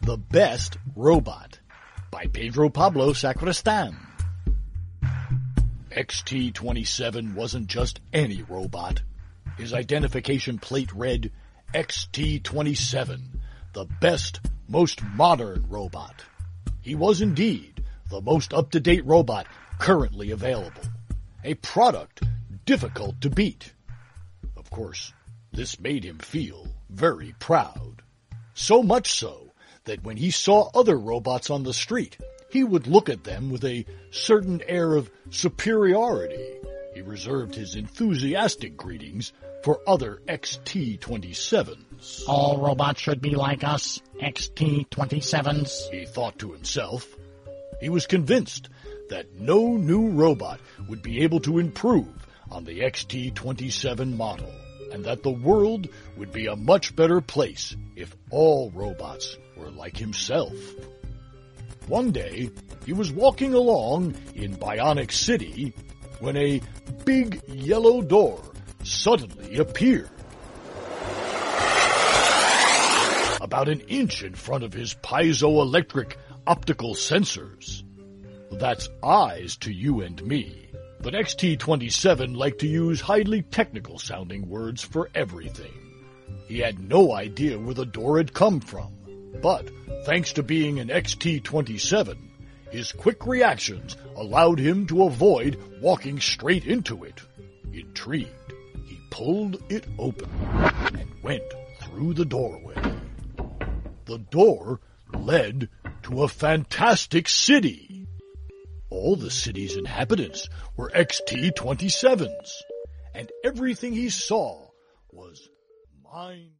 The Best Robot by Pedro Pablo Sacristan. XT-27 wasn't just any robot. His identification plate read XT-27, the best, most modern robot. He was indeed the most up-to-date robot currently available, a product difficult to beat. Of course, this made him feel very proud. So much so that when he saw other robots on the street, he would look at them with a certain air of superiority. He reserved his enthusiastic greetings for other XT-27s. All robots should be like us, XT-27s, he thought to himself. He was convinced that no new robot would be able to improve on the XT-27 model, and that the world would be a much better place if all robots were like himself. One day, he was walking along in Bionic City when a big yellow door suddenly appeared, about an inch in front of his piezoelectric optical sensors. That's eyes to you and me. But XT-27 liked to use highly technical-sounding words for everything. He had no idea where the door had come from. But, thanks to being an XT-27, his quick reactions allowed him to avoid walking straight into it. Intrigued, he pulled it open and went through the doorway. The door led to a fantastic city. All the city's inhabitants were XT-27s, and everything he saw was mind